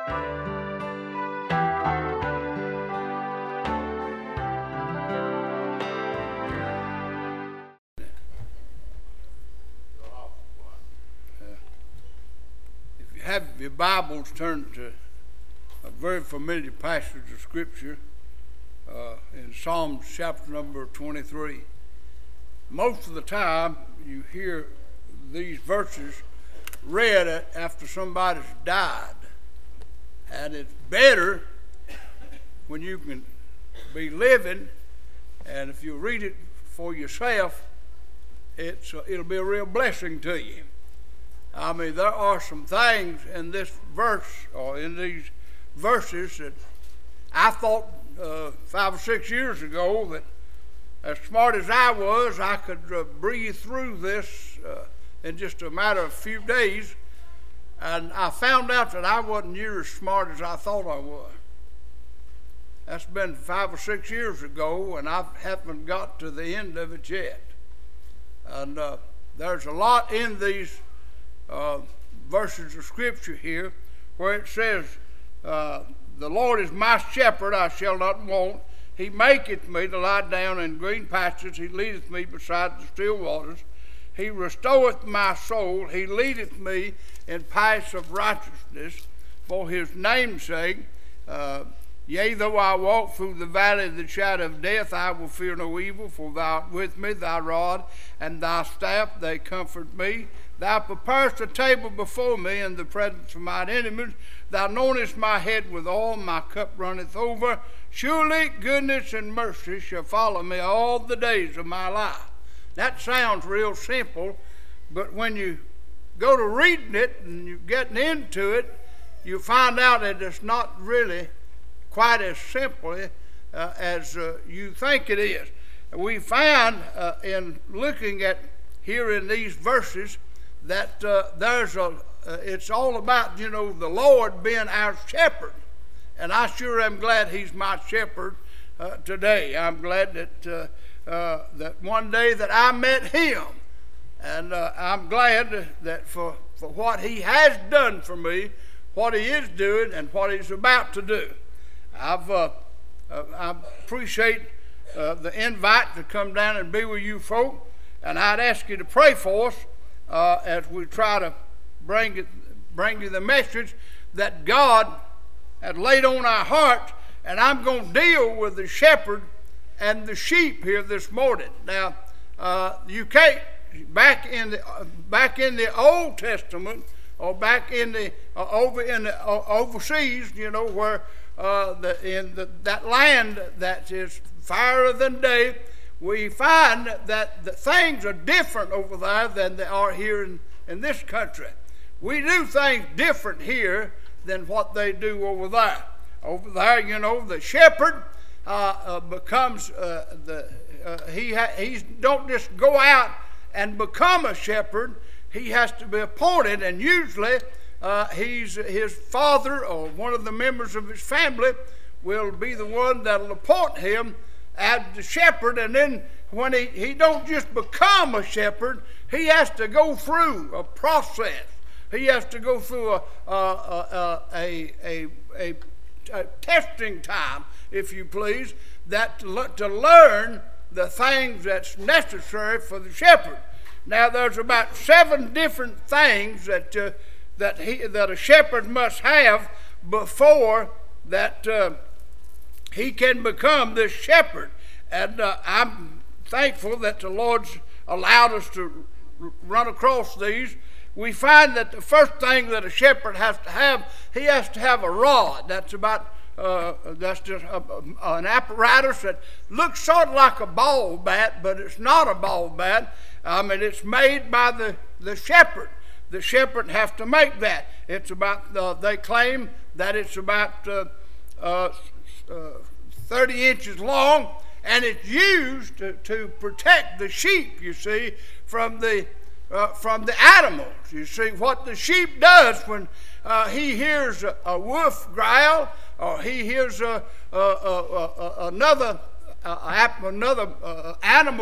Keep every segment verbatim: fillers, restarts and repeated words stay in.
Have your Bibles turned to a very familiar passage of Scripture uh, in Psalms chapter number twenty-three. Most of the time you hear these verses read after somebody's died, and it's better when you can be living, and if you read it for yourself, it's uh, it'll be a real blessing to you. I mean, there are some things in this verse, or in these verses, that I thought uh, five or six years ago that, as smart as I was, I could uh, breathe through this uh, in just a matter of a few days. And I found out that I wasn't near as smart as I thought I was. That's been five or six years ago, and I haven't got to the end of it yet. And uh, there's a lot in these Uh, verses of Scripture here where it says, uh, the Lord is my shepherd, I shall not want. He maketh me to lie down in green pastures. He leadeth me beside the still waters. He restoreth my soul. He leadeth me in paths of righteousness for his name's sake. Uh, Yea, though I walk through the valley of the shadow of death, I will fear no evil, for thou art with me, thy rod and thy staff, they comfort me. Thou preparest a table before me in the presence of mine enemies. Thou anointest my head with oil, my cup runneth over. Surely goodness and mercy shall follow me all the days of my life. That sounds real simple, but when you go to reading it and you're getting into it, you find out that it's not really quite as simple uh, as uh, you think it is. We find uh, in looking at here in these verses that uh, there's a, uh, it's all about, you know, the Lord being our shepherd. And I sure am glad he's my shepherd uh, today. I'm glad that uh, uh, that one day that I met him. And uh, I'm glad that for, for what he has done for me, what he is doing, and what he's about to do. I've, uh, uh, I appreciate uh, the invite to come down and be with you folk, and I'd ask you to pray for us uh, as we try to bring it, bring you the message that God had laid on our hearts, and I'm going to deal with the shepherd and the sheep here this morning. Now, uh, you can't back in the uh, back in the Old Testament or back in the uh, over in the uh, overseas, you know, where. Uh, the, in the, that land that is fairer than day, we find that the things are different over there than they are here in, in this country. We do things different here than what they do over there. Over there, you know, the shepherd uh, uh, becomes uh, the uh, he ha- he don't just go out and become a shepherd. He has to be appointed, and usually. Uh, he's his father or one of the members of his family will be the one that will appoint him as the shepherd, and then when he, he don't just become a shepherd, he has to go through a process. He has to go through a a a, a, a, a, a testing time, if you please, that to, to learn the things that's necessary for the shepherd. Now there's about seven different things that uh, that he that a shepherd must have before that uh, he can become this shepherd. And uh, I'm thankful that the Lord's allowed us to r- run across these. We find that the first thing that a shepherd has to have, he has to have a rod. That's about uh, that's just a, a, an apparatus that looks sort of like a ball bat, but it's not a ball bat. I mean, it's made by the, the shepherd. The shepherd has to make that. It's about, uh, they claim that it's about uh, uh, uh, thirty inches long, and it's used to, to protect the sheep, you see, from the uh, from the animals. You see, what the sheep does when uh, he hears a, a wolf growl, or he hears a, a, a, a, another, a, another uh, animal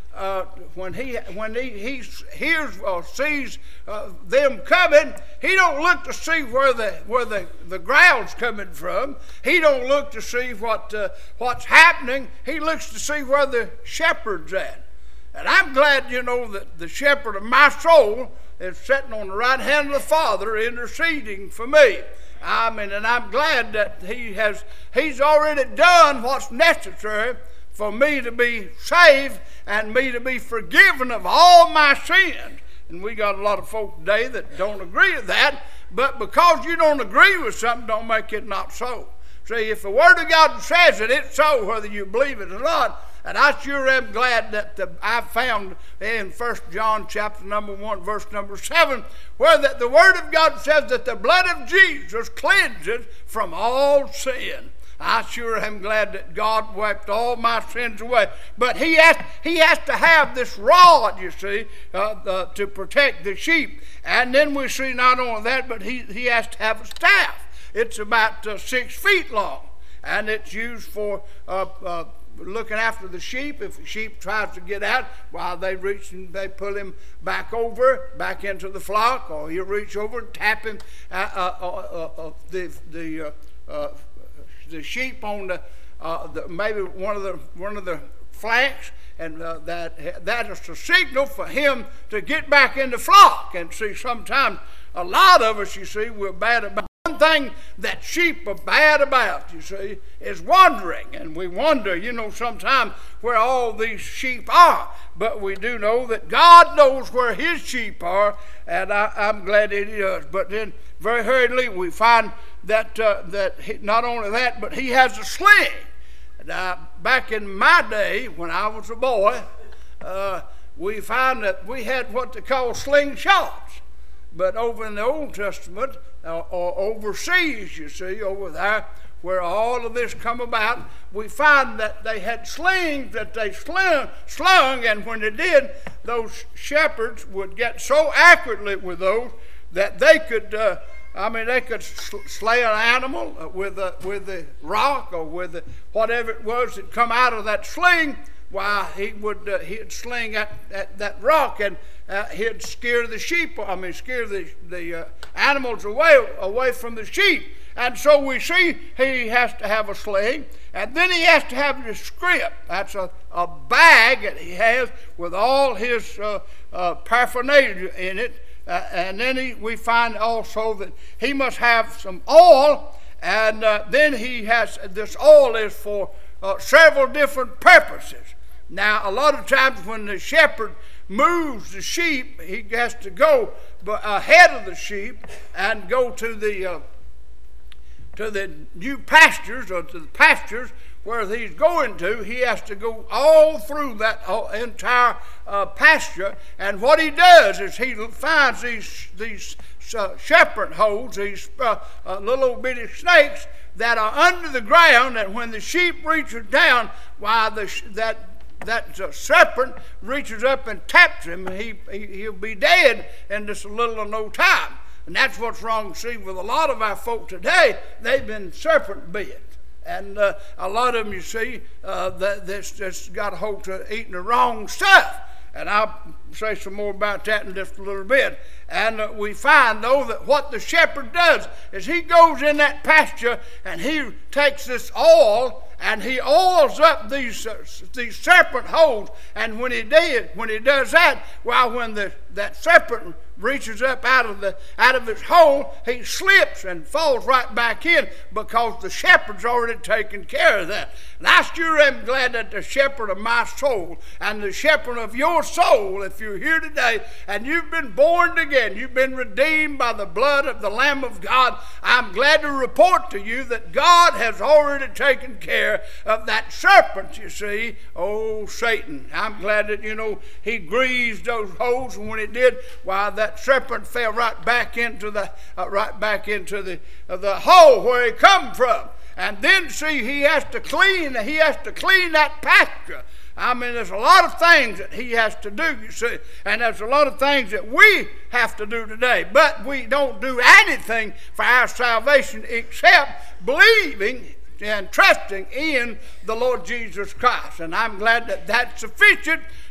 uh, when he when he, he hears or sees uh, them coming, he don't look to see where the where the, the ground's coming from. He don't look to see what uh, what's happening. He looks to see where the shepherd's at. And I'm glad, you know, that the shepherd of my soul is sitting on the right hand of the Father interceding for me. I mean, and I'm glad that he has, he's already done what's necessary for me to be saved and me to be forgiven of all my sins. And we got a lot of folk today that don't agree with that, but because you don't agree with something, don't make it not so. See, if the Word of God says it, it's so, whether you believe it or not. And I sure am glad that the, I found in First John chapter number one, verse number seven, where that the Word of God says that the blood of Jesus cleanses from all sin. I sure am glad that God wiped all my sins away. But he has, he has to have this rod, you see, uh, uh, to protect the sheep. And then we see not only that, but he, he has to have a staff. It's about uh, six feet long. And it's used for uh, uh, looking after the sheep. If the sheep tries to get out, while they reach and they pull him back over, back into the flock, or you reach over and tap him, uh, uh, uh, uh, the the uh, uh, the sheep on the, uh, the maybe one of the one of the flanks, and uh, that that is the signal for him to get back in the flock. And see, sometimes a lot of us, you see, we're bad about. One thing that sheep are bad about, you see, is wandering. And we wonder, you know, sometimes where all these sheep are. But we do know that God knows where his sheep are, and I, I'm glad that he does. But then very hurriedly we find that, uh, that he, not only that, but he has a sling. Now, back in my day, when I was a boy, uh, we found that we had what they call slingshots. But over in the Old Testament, uh, or overseas, you see, over there, where all of this come about, we find that they had slings that they slung, slung, and when they did, those shepherds would get so accurately with those that they could, uh, I mean, they could slay an animal with a, with the rock or with the, whatever it was that come out of that sling. Why, he would uh, he'd sling at, at that rock, and uh, he'd scare the sheep. I mean, scare the the uh, animals away away from the sheep. And so we see he has to have a sling, and then he has to have the scrip. That's a, a bag that he has with all his uh, uh, paraphernalia in it. Uh, and then he, we find also that he must have some oil, and uh, then he has this oil is for uh, several different purposes. Now, a lot of times when the shepherd moves the sheep, he has to go ahead of the sheep and go to the uh, to the new pastures or to the pastures where he's going to. He has to go all through that entire uh, pasture. And what he does is he finds these these uh, shepherd holes, these uh, uh, little bitty snakes that are under the ground. And when the sheep reaches down, why the that that uh, serpent reaches up and taps him, and he, he he'll be dead in just a little or no time. And that's what's wrong, see, with a lot of our folk today. They've been serpent bit. And uh, a lot of them, you see, uh, that, that's just got a hold to eating the wrong stuff. And I'll say some more about that in just a little bit. And uh, we find, though, that what the shepherd does is he goes in that pasture and he takes this oil and he oils up these uh, these serpent holes. And when he did, when he does that, well, when the that serpent reaches up out of the out of his hole, he slips and falls right back in because the shepherd's already taken care of that. And I sure am glad that the shepherd of my soul and the shepherd of your soul, if you're here today and you've been born again, you've been redeemed by the blood of the Lamb of God, I'm glad to report to you that God has already taken care of that serpent, you see, oh Satan. I'm glad that, you know, he greased those holes, and when he did, why, that serpent fell right back into the uh, right back into the uh, the hole where he come from. And then, see, he has to clean he has to clean that pasture. I mean, there's a lot of things that he has to do, you see, and there's a lot of things that we have to do today. But we don't do anything for our salvation except believing and trusting in the Lord Jesus Christ. And I'm glad that that's sufficient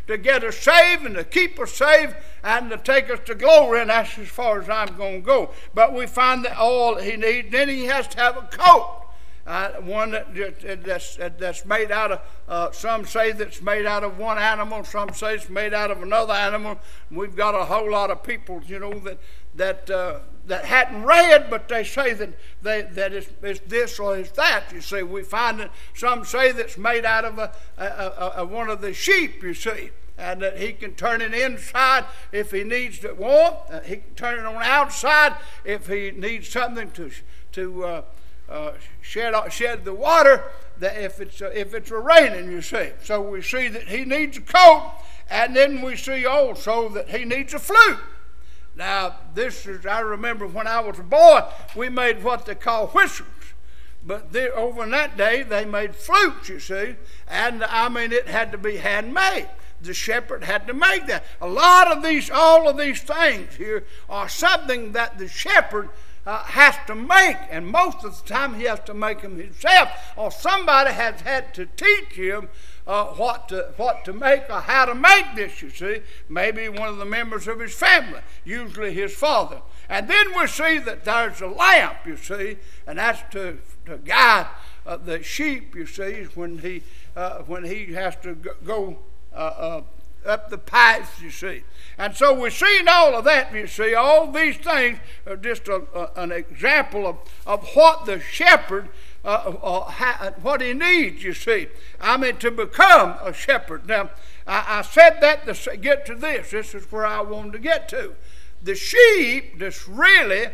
to get us saved and to keep us saved and to take us to glory, and that's as far as I'm going to go. But we find that all he needs, then he has to have a coat. Uh, one that, that's, that's made out of, uh, some say that's made out of one animal, some say it's made out of another animal. We've got a whole lot of people, you know, that that uh, that hadn't read, but they say that they, that it's, it's this or it's that. You see, we find that some say that's made out of a, a, a, a one of the sheep, you see, and that he can turn it inside if he needs to warm. Uh, he can turn it on the outside if he needs something to to uh, uh, shed shed the water. That if it's uh, if it's a raining, you see. So we see that he needs a coat, and then we see also that he needs a flute. Now, this is, I remember when I was a boy, we made what they call whistles. But there, over in that day, they made flutes, you see. And, I mean, it had to be handmade. The shepherd had to make that. A lot of these, all of these things here are something that the shepherd uh, has to make. And most of the time, he has to make them himself. Or somebody has had to teach him Uh, what to what to make or how to make this, you see. Maybe one of the members of his family, usually his father. And then we see that there's a lamp, you see, and that's to, to guide uh, the sheep, you see, when he uh, when he has to go uh, uh, up the paths, you see. And so we're seeing all of that, you see. All these things are just a, a, an example of, of what the shepherd Uh, uh, ha, what he needs, you see. I mean, to become a shepherd. Now, I, I said that to get to this. This is where I wanted to get to. The sheep just really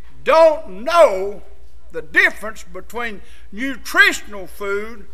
don't know the difference between nutritional food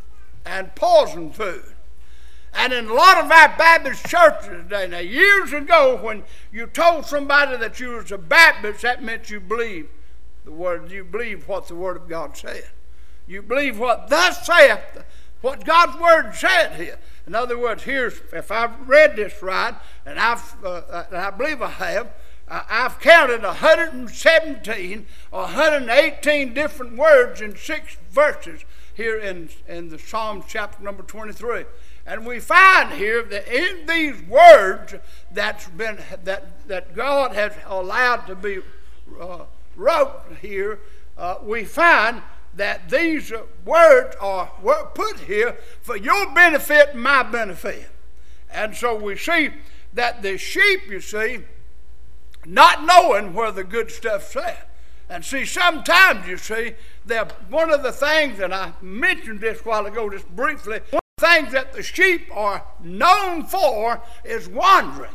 and poison food. And in a lot of our Baptist churches today, now years ago when you told somebody that you was a Baptist, that meant you believed the word, you believe what the Word of God said. You believe what thus saith, what God's Word said here. In other words, here's, if I've read this right, and I've, uh, and I believe I have, uh, I've counted one hundred seventeen or one hundred eighteen different words in six verses here in, in the Psalms chapter number twenty-three. And we find here that in these words that's been that that God has allowed to be uh, wrote here, uh, we find that these uh, words are were put here for your benefit and my benefit. And so we see that the sheep, you see, not knowing where the good stuff's at. And see, sometimes, you see, that one of the things, and I mentioned this a while ago just briefly, one of the things that the sheep are known for is wandering.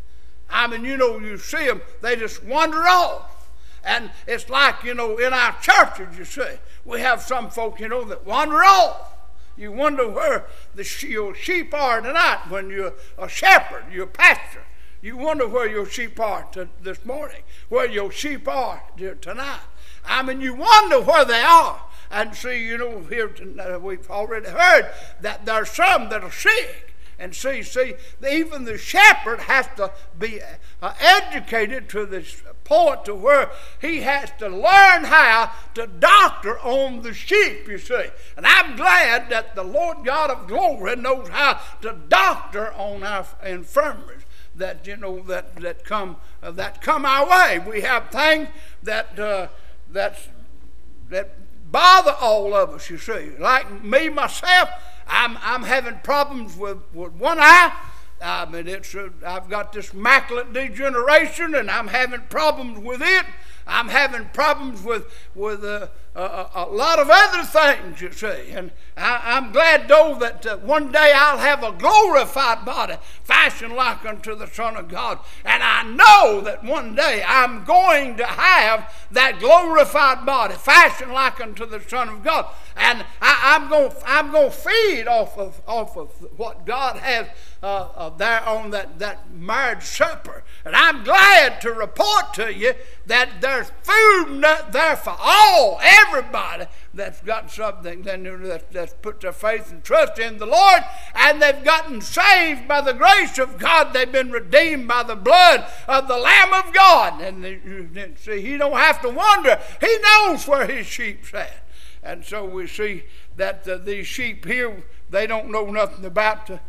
I mean, you know, you see them, they just wander off. And it's like, you know, in our churches, you see, we have some folk, you know, that wander off. You wonder where the your sheep are tonight when you're a shepherd, you're a pastor. You wonder where your sheep are to, this morning, where your sheep are tonight. I mean, you wonder where they are. And see, you know, here uh, we've already heard that there are some that are sick. And see, see, even the shepherd has to be uh, educated to this point to where he has to learn how to doctor on the sheep, you see. And I'm glad that the Lord God of glory knows how to doctor on our infirmities that, you know, that that come uh, that come our way. We have things that uh, that that bother all of us, you see. Like me myself, I'm I'm having problems with, with one eye. I mean, it's a, I've got this macular degeneration, and I'm having problems with it. I'm having problems with with uh, a, a lot of other things, you see. And I, I'm glad, though, that uh, one day I'll have a glorified body, fashioned like unto the Son of God. And I know that one day I'm going to have that glorified body, fashioned like unto the Son of God. And I, I'm going I'm going to feed off of off of what God has uh, uh, there on that that marriage supper. And I'm glad to report to you that there's food there for all, everybody that's got something that, that's put their faith and trust in the Lord, and they've gotten saved by the grace of God. They've been redeemed by the blood of the Lamb of God. And you see, he don't have to wonder. He knows where his sheep's at. And so we see that uh, these sheep here, they don't know nothing about the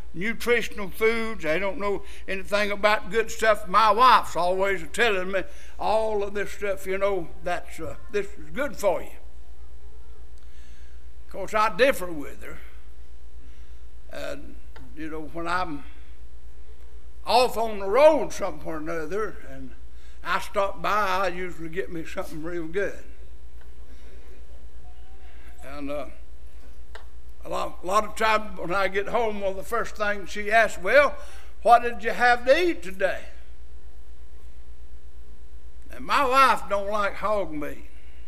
nutritional foods. They don't know anything about good stuff. My wife's always telling me all of this stuff, you know, that's uh, this is good for you. Of course, I differ with her. And, you know, when I'm off on the road somewhere or another and I stop by, I usually get me something real good. And uh, a, lot, a lot of times when I get home, one of the first things she asks, well, what did you have to eat today? And my wife don't like hog meat.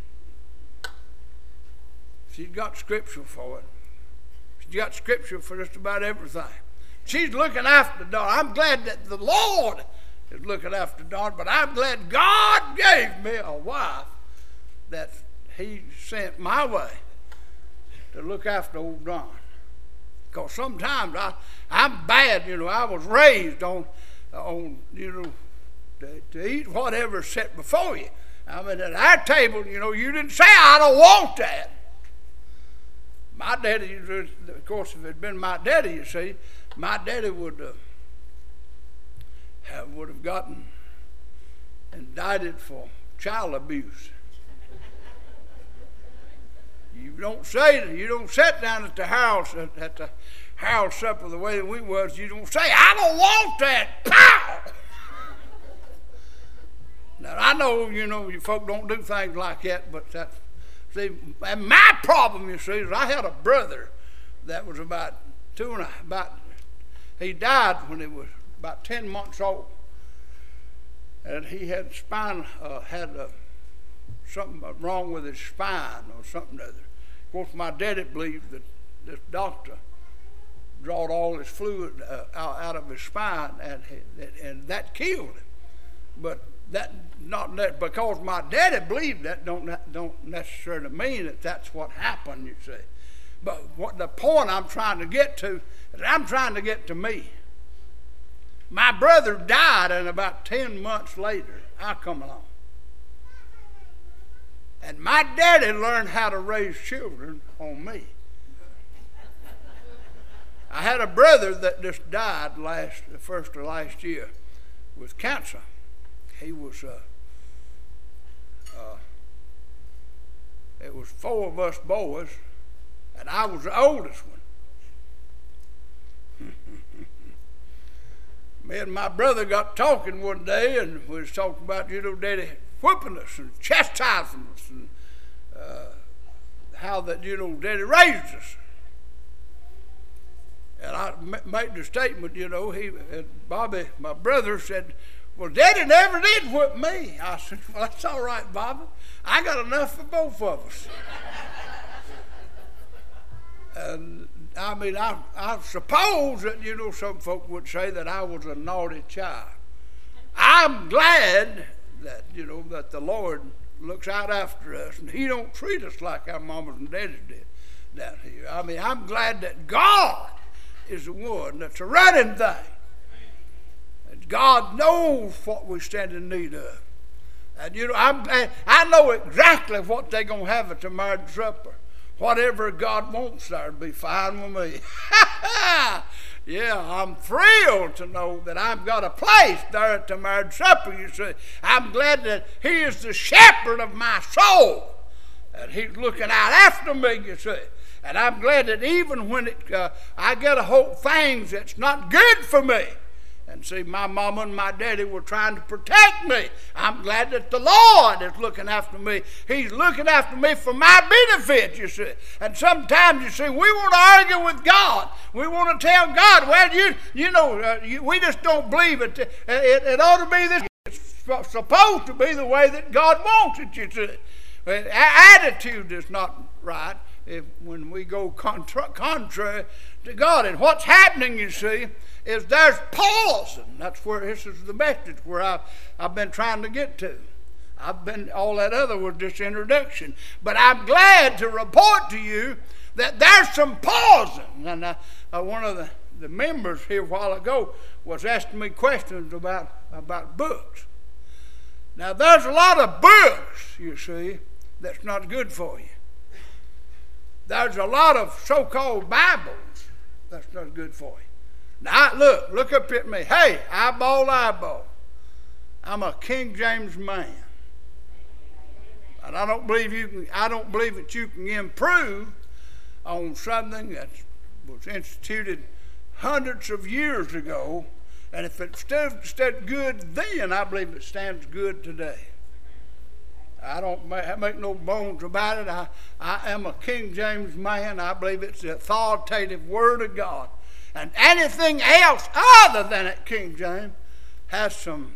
She's got scripture for it. She's got scripture for just about everything. She's looking after the daughter. I'm glad that the Lord is looking after the daughter, but I'm glad God gave me a wife that he sent my way to look after old Don. Because sometimes I, I'm bad, you know. I was raised on, on you know, to, to eat whatever's set before you. I mean, at our table, you know, you didn't say, I don't want that. My daddy, of course, if it had been my daddy, you see, my daddy would uh, have, would have gotten indicted for child abuse. You don't say, you don't sit down at the house, at, at the house supper the way that we was, you don't say, I don't want that, pow! Now, I know, you know, you folk don't do things like that, but that's, see, and my problem, you see, is I had a brother that was about two and a, about, he died when he was about ten months old. And he had spine, uh, had uh, something wrong with his spine or something or other. Of course, my daddy believed that this doctor drawed all his fluid uh, out, out of his spine, and, and that killed him. But that not that because my daddy believed that don't don't necessarily mean that that's what happened, you see. But what the point I'm trying to get to is I'm trying to get to me. My brother died, and about ten months later, I come along. And my daddy learned how to raise children on me. I had a brother that just died last, the first of last year with cancer. He was, uh, uh, it was four of us boys, and I was the oldest one. Me and my brother got talking one day, and we was talking about, you know, Daddy whipping us and chastising us, and uh, how that, you know, Daddy raised us. And I made the statement, you know, he, and Bobby, my brother, said, well, Daddy never did whip me. I said, well, that's all right, Bobby. I got enough for both of us. And I mean, I, I suppose that, you know, some folk would say that I was a naughty child. I'm glad that, you know, that the Lord looks out after us, and he don't treat us like our mamas and daddies did down here. I mean, I'm glad that God is the one that's a running thing. And God knows what we stand in need of. And, you know, I'm, I know exactly what they're going to have at the marriage supper. Whatever God wants there will be fine with me. Yeah, I'm thrilled to know that I've got a place there at the marriage supper, you see. I'm glad that he is the shepherd of my soul. And he's looking out after me, you see. And I'm glad that even when it, uh, I get a whole things that's not good for me. And see, my mama and my daddy were trying to protect me. I'm glad that the Lord is looking after me. He's looking after me for my benefit, you see. And sometimes, you see, we want to argue with God. We want to tell God, well, you you know, uh, you, we just don't believe it. It, it ought to be this. It's supposed to be the way that God wants it, you see. Our attitude is not right if when we go contra- contrary to God. And what's happening, you see, is there's poison. That's where this is the message where I've, I've been trying to get to. I've been, all that other was just introduction. But I'm glad to report to you that there's some poison. And uh, uh, one of the, the members here a while ago was asking me questions about, about books. Now, there's a lot of books, you see, that's not good for you. There's a lot of so-called Bibles that's not good for you. Now, look, look up at me. Hey, eyeball, eyeball. I'm a King James man. And I don't believe you can, I don't believe that you can improve on something that was instituted hundreds of years ago. And if it stood, stood good then, I believe it stands good today. I don't make no bones about it. I, I am a King James man. I believe it's the authoritative Word of God. And anything else other than it, King James, has some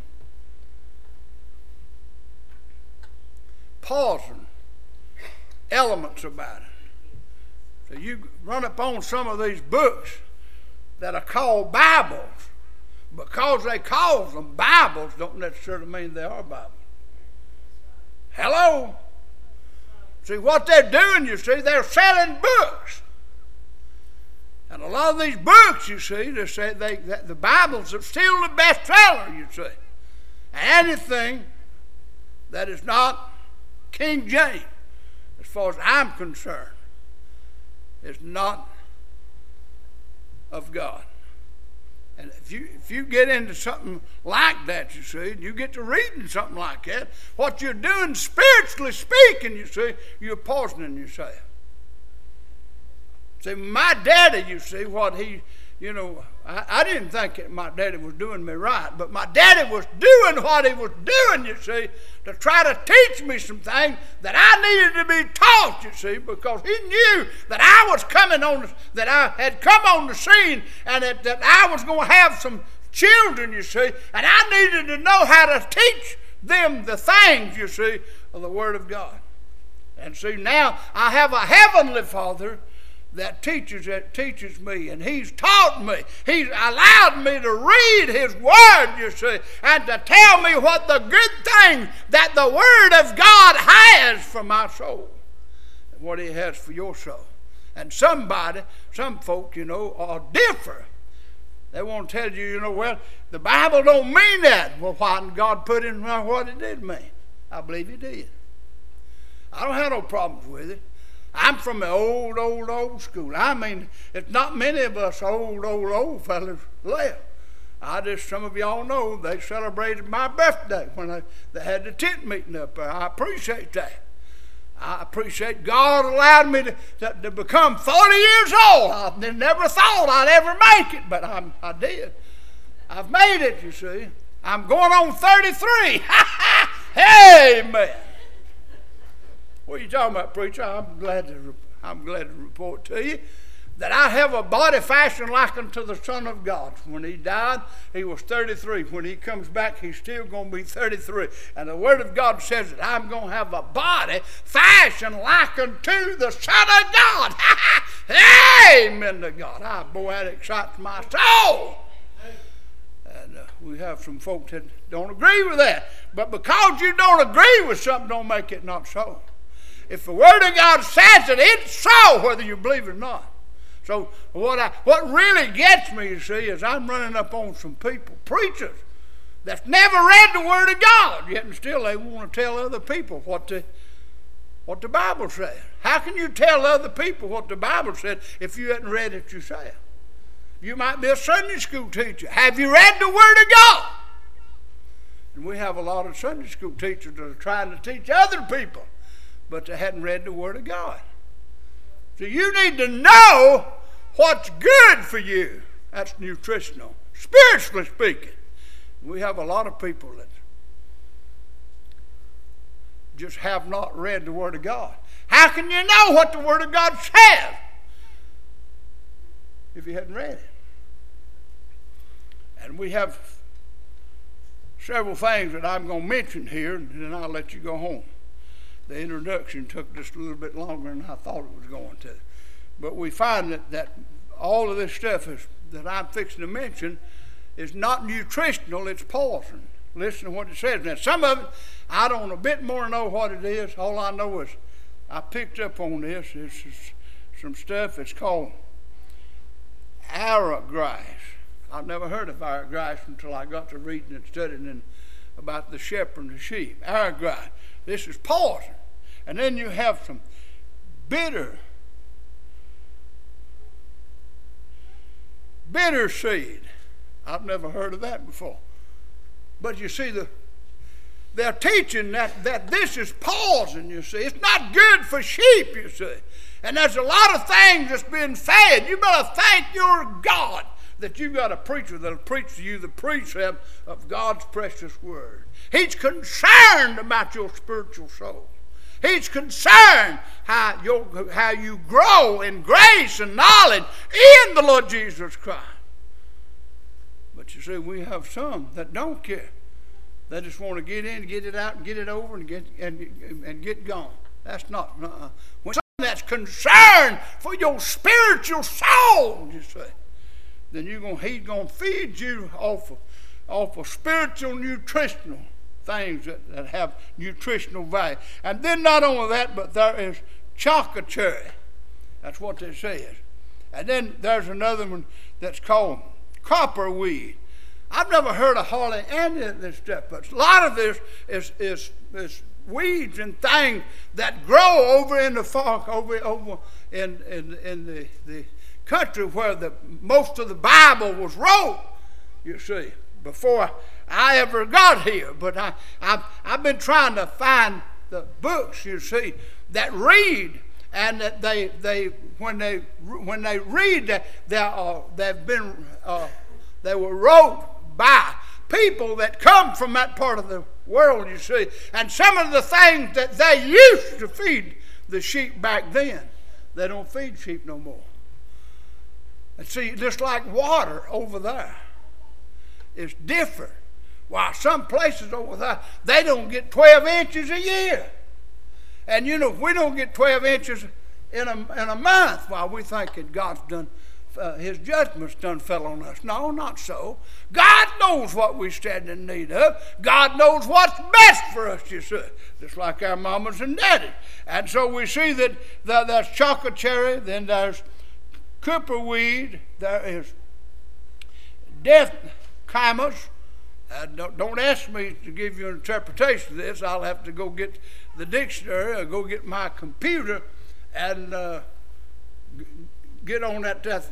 pausing elements about it. So you run upon some of these books that are called Bibles. Because they call them Bibles don't necessarily mean they are Bibles. Hello? See, what they're doing, you see, they're selling books. And a lot of these books, you see, they say they, that the Bibles are still the bestseller, you see. And anything that is not King James, as far as I'm concerned, is not of God. And if you if you get into something like that, you see, and you get to reading something like that, what you're doing, spiritually speaking, you see, you're poisoning yourself. See, my daddy, you see, what he, you know, I, I didn't think that my daddy was doing me right, but my daddy was doing what he was doing, you see, to try to teach me some things that I needed to be taught, you see, because he knew that I was coming on, that I had come on the scene, and that, that I was going to have some children, you see, and I needed to know how to teach them the things, you see, of the Word of God. And see, now I have a heavenly Father that teaches that teaches me, and he's taught me. He's allowed me to read his word, you see, and to tell me what the good things that the Word of God has for my soul, and what he has for your soul. And somebody, some folk, you know, are different. They want to tell you, you know, well, the Bible don't mean that. Well, why didn't God put in what it did mean? I believe he did. I don't have no problems with it. I'm from the old, old, old school. I mean, it's not many of us old, old, old fellas left. I just, some of y'all know, they celebrated my birthday when they, they had the tent meeting up there. I appreciate that. I appreciate God allowed me to, to, to become forty years old. I never thought I'd ever make it, but I'm, I did. I've made it, you see. I'm going on thirty-three. Amen. What are you talking about, preacher? I'm glad to I'm glad to report to you that I have a body fashioned like unto the Son of God. When he died, he was thirty-three. When he comes back, he's still going to be thirty-three. And the Word of God says that I'm going to have a body fashioned like unto the Son of God. Amen to God. Ah, boy, that excites my soul. And uh, we have some folks that don't agree with that. But because you don't agree with something, don't make it not so. If the Word of God says it, it's so, whether you believe it or not. So what I, what really gets me, you see, is I'm running up on some people, preachers, that's never read the Word of God, yet and still they want to tell other people what the, what the Bible said. How can you tell other people what the Bible said if you hadn't read it yourself? You might be a Sunday school teacher. Have you read the Word of God? And we have a lot of Sunday school teachers that are trying to teach other people, but they hadn't read the Word of God. So you need to know what's good for you. That's nutritional, spiritually speaking. We have a lot of people that just have not read the Word of God. How can you know what the Word of God says if you hadn't read it? And we have several things that I'm going to mention here, and then I'll let you go home. The introduction took just a little bit longer than I thought it was going to. But we find that, that all of this stuff is, that I'm fixing to mention is not nutritional, it's poison. Listen to what it says. Now, some of it, I don't a bit more know what it is. All I know is I picked up on this. This is some stuff that's called arrowgrass. I've never heard of arrowgrass until I got to reading and studying in, about the shepherd and the sheep. Arrowgrass. This is poison. And then you have some bitter, bitter seed. I've never heard of that before. But you see, the they're teaching that, that this is poison, you see. It's not good for sheep, you see. And there's a lot of things that's being fed. You better thank your God that you've got a preacher that'll preach to you the precept of God's precious word. He's concerned about your spiritual soul. He's concerned how, your, how you grow in grace and knowledge in the Lord Jesus Christ. But you see, we have some that don't care. They just want to get in, get it out, and get it over, and get and, and get gone. That's not. Uh-uh. When someone that's concerned for your spiritual soul, you see, then you're gonna he's gonna feed you off of, off of spiritual nutritional things that, that have nutritional value. And then not only that, but there is chocolate cherry. That's what it says. And then there's another one that's called copperweed. I've never heard of hardly any of this stuff, but a lot of this is is, is weeds and things that grow over in the far over over in in, in the, the country where the most of the Bible was wrote. You see, before I ever got here, but I I've, I've been trying to find the books, you see, that read and that they they when they when they read that they are they've been uh, they were wrote by people that come from that part of the world, you see. And some of the things that they used to feed the sheep back then, they don't feed sheep no more. And see, just like water over there is different. While some places over there, they don't get twelve inches a year. And you know, if we don't get twelve inches in a, in a month, while we think that God's done Uh, his judgment's done fell on us. No, not so. God knows what we stand in need of. God knows what's best for us, you see, just like our mamas and daddies. And so we see that the, there's chocolate cherry, then there's copperweed, there is death camas. Uh, don't, don't ask me to give you an interpretation of this. I'll have to go get the dictionary or go get my computer and uh, get on that, that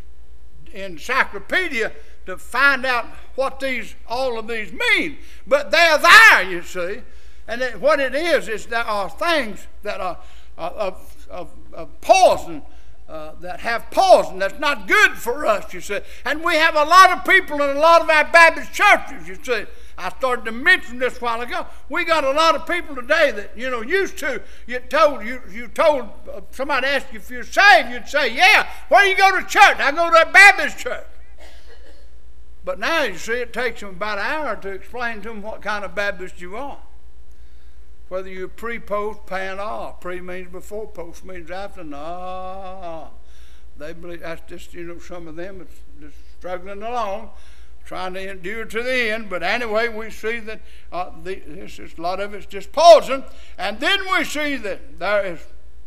encyclopedia to find out what these all of these mean. But they're there, you see. And it, what it is is there are things that are uh, of, of, of poison, uh, that have poison. That's not good for us, you see. And we have a lot of people in a lot of our Baptist churches, you see. I started to mention this a while ago. We got a lot of people today that, you know, used to, you told, you, you told, uh, somebody asked you if you're saved, you'd say, yeah, where do you go to church? I go to a Baptist church. But now, you see, it takes them about an hour to explain to them what kind of Baptist you are. Whether you're pre, post, pan, ah. Pre means before, post means after, nah. They believe that's just, you know, some of them is just struggling along, trying to endure to the end. But anyway, we see that uh, the, this is, a lot of it's just poison. And then we see that there is,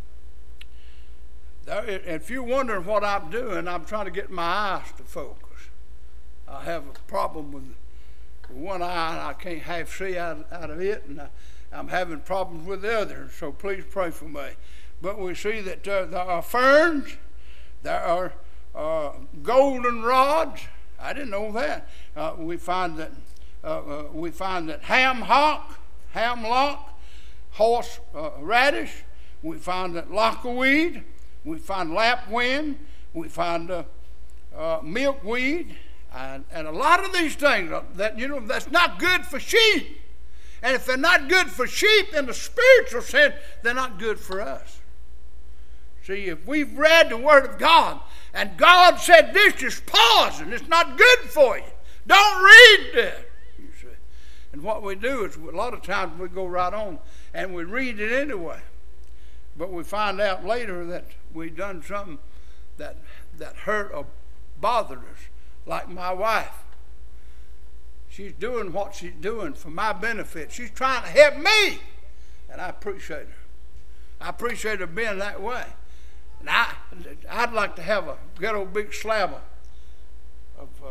there is, if you're wondering what I'm doing, I'm trying to get my eyes to focus. I have a problem with one eye, and I can't half see out, out of it, and I, I'm having problems with the other, so please pray for me. But we see that there, there are ferns, there are uh, goldenrods. I didn't know that. Uh, we find that uh, uh, we find that ham hock, hamlock, horse uh, radish. We find that lockweed. We find lapwing. We find uh, uh, milkweed, and, and a lot of these things that, you know, that's not good for sheep. And if they're not good for sheep in the spiritual sense, they're not good for us. See, if we've read the Word of God, and God said this is poison, it's not good for you, don't read this, you see. And what we do is, a lot of times we go right on and we read it anyway. But we find out later that we've done something that, that hurt or bothered us, like my wife. She's doing what she's doing for my benefit. She's trying to help me, and I appreciate her. I appreciate her being that way. And I, I'd like to have a good old big slab of, of uh,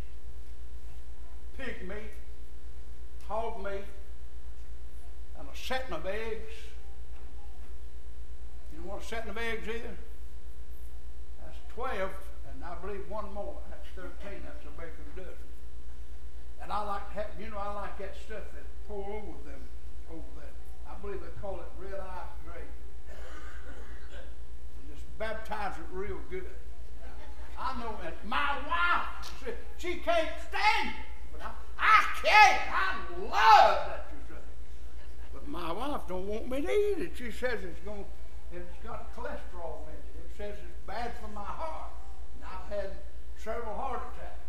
pig meat, hog meat, and a setting of eggs. You don't want a setting of eggs either? That's twelve, and I believe one more. That's thirteen. That's a baker's dozen. And I like to have, you know, I like that stuff that pour over them, over that. I believe they call it red eye grape. Just baptize it real good. I know that my wife, she, she can't stand it, but I, I can. I love that you say. But my wife don't want me to eat it. She says it's going, it's got cholesterol in it. It says it's bad for my heart. And I've had several heart attacks.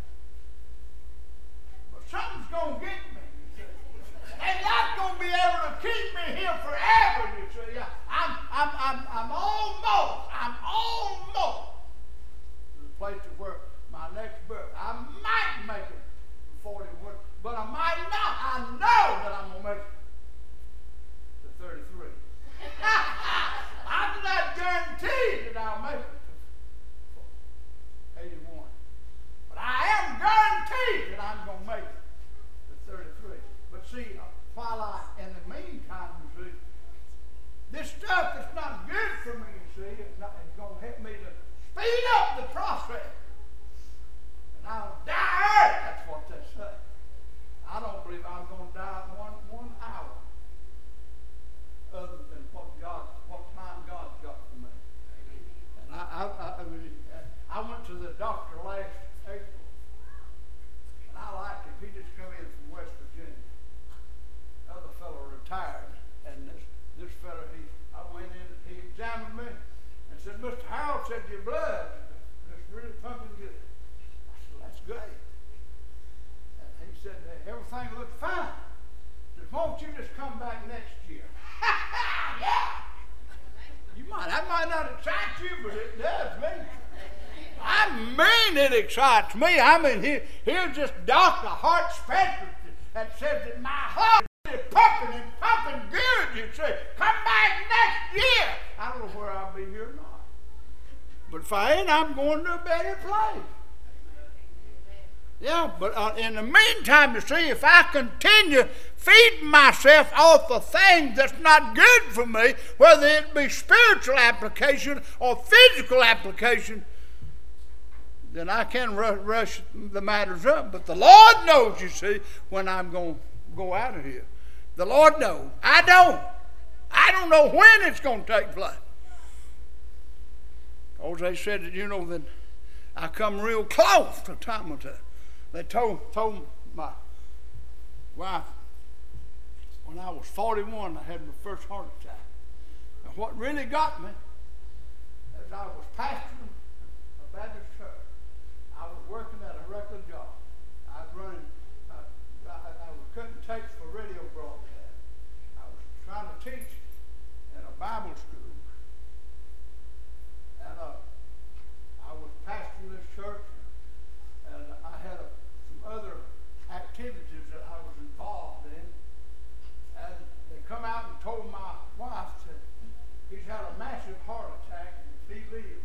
But something's going to get me, you see. And that's going to be able to keep me here forever, you see. I'm, I'm, I'm, I'm almost, I'm almost to the place of where my next birth, I might make it forty-one, but I might not. I know that I'm going to make it to thirty-three. I'm not guaranteed that I'll make it to eighty-one. But I am guaranteed that I'm going to make it to thirty-three. But see, while I, in the meantime, you see, this stuff is not good for me, you see. It's, not, it's going to help me to speed up the process. And I'll die early. That's what they say. I don't believe I'm going to die in one, one hour other than what God, what time God's got for me. And I, I, I, I, mean, I went to the doctor last April, and I liked him. He just come in from West Virginia. Other fellow retired, and this this fellow, he, I went in, he examined me and said, Mister Harold said your blood is really pumping good. I said, that's great. And he said, everything looks fine. He said, won't you just come back next year? Yeah. You might, that might not excite you, but it does me. I mean it excites me. I mean, here, here's this doctor, heart specialist, that says that my heart is pumping and pumping good, you say. Come back next year. I don't know where I'll be here or not. But if I ain't, I'm going to a better place. Yeah, but uh, in the meantime, you see, if I continue feeding myself off of things that's not good for me, whether it be spiritual application or physical application, then I can rush, rush the matters up. But the Lord knows, you see, when I'm going to go out of here. The Lord knows. I don't. I don't know when it's going to take place. Because they said that, you know, that I come real close to time of time. They told, told my wife when I was forty-one, I had my first heart attack. And what really got me is I was pastoring a Baptist church. I was working at a record job. I was running, uh, I, I was cutting tapes for radio broadcast. I was trying to teach in a Bible school. And uh, I was pastoring this church. And I had a, some other activities that I was involved in. And they come out and told my wife that he's had a massive heart attack, and if he lives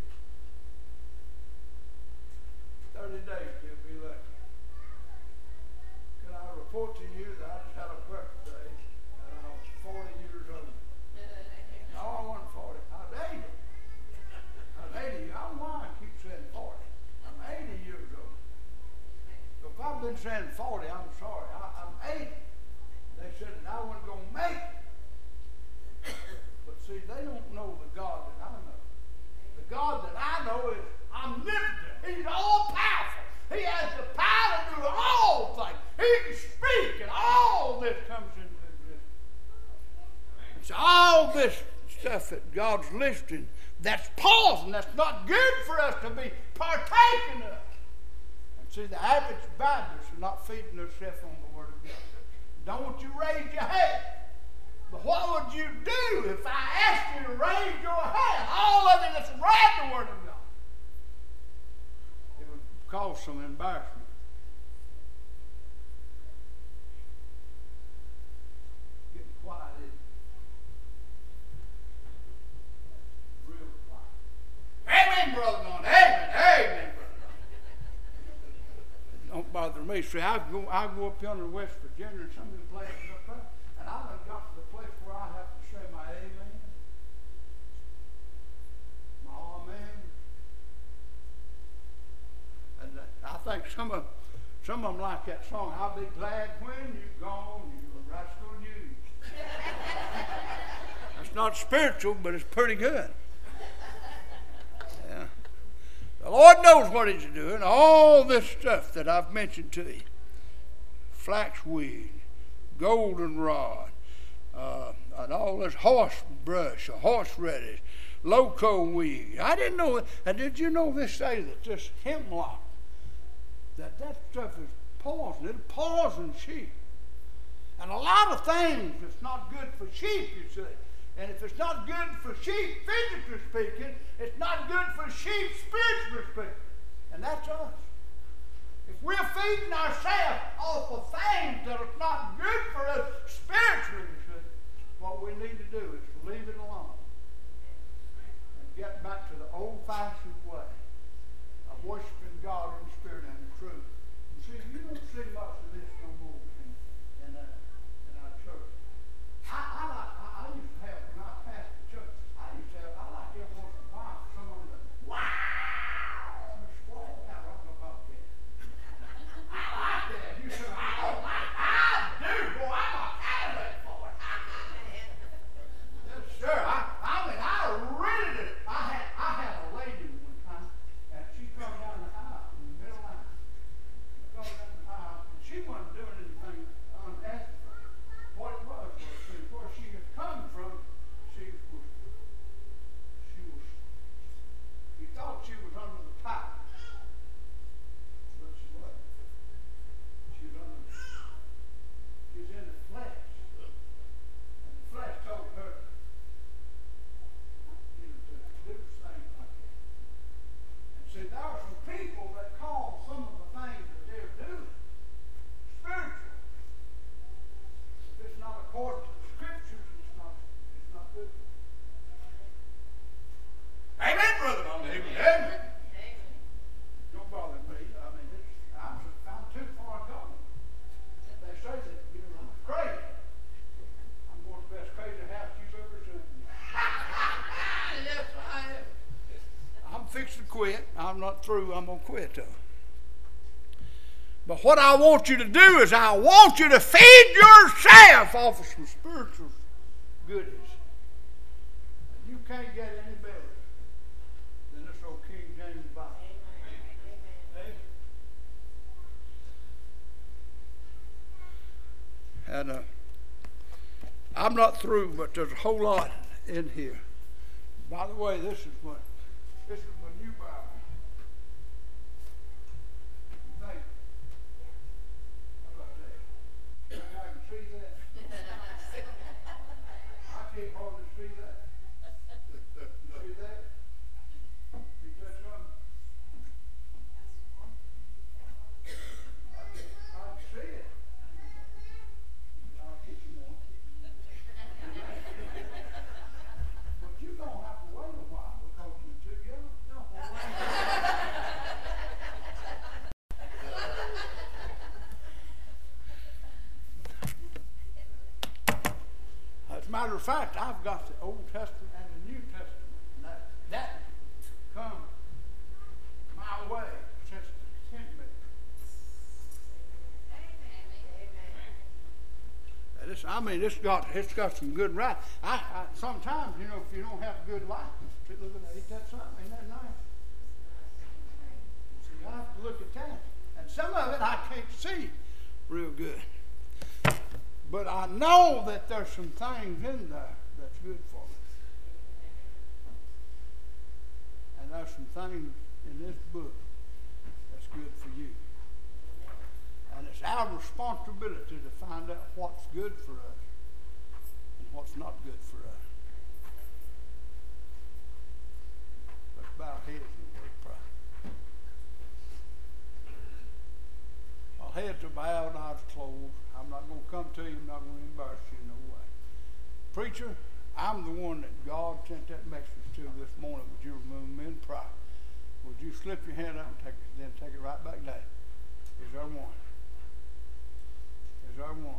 thirty days, he'll be lucky. Can I report to you that I just had a birthday and I was forty years old? No, I wasn't forty. I was eighty. I was eighty. I don't know why I keep saying forty. I'm eighty years old. So if I've been saying forty, I'm sorry. I, I'm eighty. They said that I wasn't going to make it. But see, they don't know the God that I know. The God that I know is omnipotent. He's all powerful. He has the power to do all things. He can speak, and all this comes into existence. It's all this stuff that God's listing that's pausing, that's not good for us to be partaking of. And see, the average Baptist is not feeding themselves on the Word of God. Don't you raise your hand. But what would you do if I asked you to raise your hand? All of it that's read the Word of God. It would cause some embarrassment. Getting quiet, isn't it? Real quiet. Amen, Brother Norton. Amen. Amen, Brother Norton. Don't bother me. See, I go, I go up yonder in West Virginia and some of the places up there, and I done got to the place where I have to say my amen, my amen. And I think think some of some of them like that song, I'll be glad when you're gone, you're rascal news. That's not spiritual, but it's pretty good. Yeah. The Lord knows what He's doing. All this stuff that I've mentioned to you. Flaxweed, goldenrod, uh, and all this horse brush, horseradish, loco weed. I didn't know, and did you know this day that this hemlock, that that stuff is poison. It poisons sheep. And a lot of things that's not good for sheep, you see. And if it's not good for sheep, physically speaking, it's not good for sheep, spiritually speaking. And that's us. If we're feeding ourselves off of things that are not good for us spiritually, you see, what we need to do is to leave it alone and get back to the old-fashioned way of worshiping God in spirit and in truth. You see, you don't see much of this no more in, in, uh, in our church. I, I like, I, I used to have, when I passed the church, I used to have, I like every once in a while someone to, wow, and squall out. I don't know about that. I like that. You say, I don't like it. I do, boy. I'm a candidate for it. Yes, sir. I, I mean, I really did. I had, I had a lady one time, and she come down the aisle in the middle line. Come down the aisle, and she wasn't doing anything unethical. What it was was, see, where she had come from, she was, she was, he thought she was under the pipe, but she wasn't. She was under, she was in the flesh, and the flesh told her, you know, to do things like that. And see, there are some people that call some of the things that they're doing spiritual. If it's not according to the scriptures, it's not, it's not good. Amen, brother. Amen. Amen. Don't bother me. I mean, it's, I'm, I'm too far gone. They say that, you know, I'm crazy. I'm going to the best crazy house you've ever seen. Yes, I am. I'm fixing to quit. I'm not through. I'm going to quit, though. But what I want you to do is I want you to feed yourself off of some spiritual goodies. And you can't get any better than this old King James Bible. And uh, I'm not through, but there's a whole lot in here. By the way, this is my, this is my new Bible. Thank you. How about that? Think I can see that? I can't hardly see that. See that? See that something? I can, I can see it. I'll get you one. But you're going to have to wait a while because you're too young. As a matter of fact, I've got the Old Testament and the New Testament. And that, that come my way since the tenth. And this, I mean, it's got it's got some good right. I, I sometimes, you know, if you don't have a good life, see, look at that, ain't that something? Ain't that nice? See, I have to look at that, and some of it I can't see real good. But I know that there's some things in there that's good for me. And there's some things in this book that's good for you. And it's our responsibility to find out what's good for us and what's not good for us. Let's bow our heads and word of prayer. Our heads are bowed, eyes closed. I'm not going to come to you. I'm not going to embarrass you in no way. Preacher, I'm the one that God sent that message to this morning. Would you remove me in prayer? Would you slip your hand out and take it, then take it right back down? Is there one? Is there one?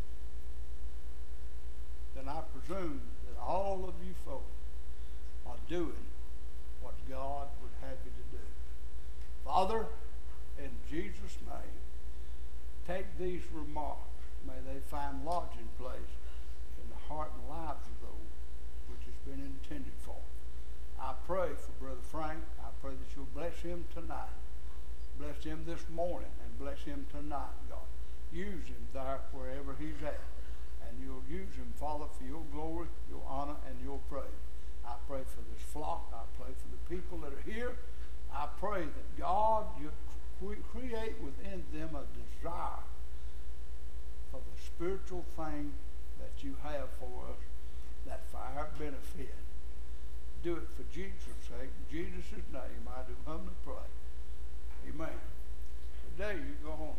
Then I presume that all of you folks are doing what God would have you to do. Father, in Jesus' name, take these remarks. May they find lodging place in the heart and lives of those which has been intended for. I pray for Brother Frank. I pray that you'll bless him tonight. Bless him this morning and bless him tonight, God. Use him there wherever he's at. And you'll use him, Father, for your glory, your honor, and your praise. I pray for this flock. I pray for the people that are here. I pray that, God, you create within them a desire for the spiritual thing that you have for us, that for our benefit. Do it for Jesus' sake. In Jesus' name, I do humbly pray. Amen. Today, you go home.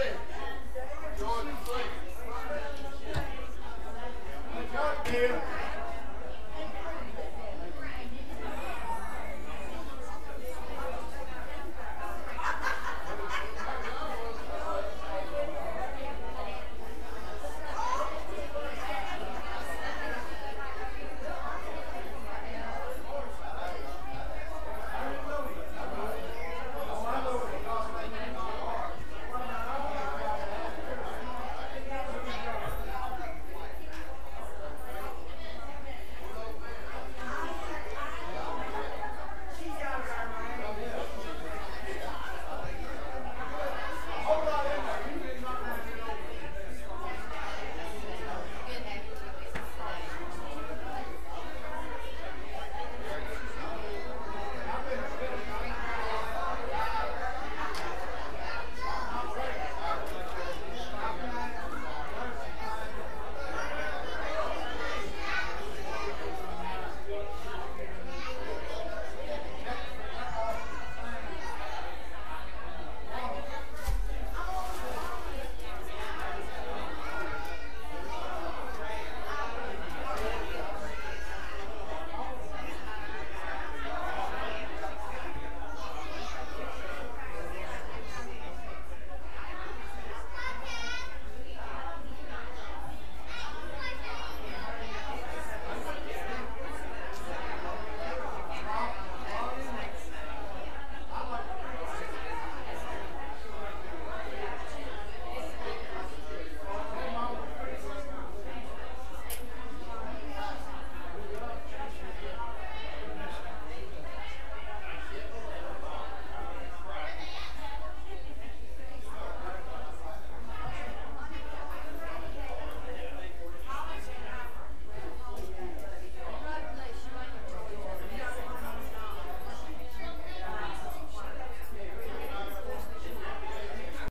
Here.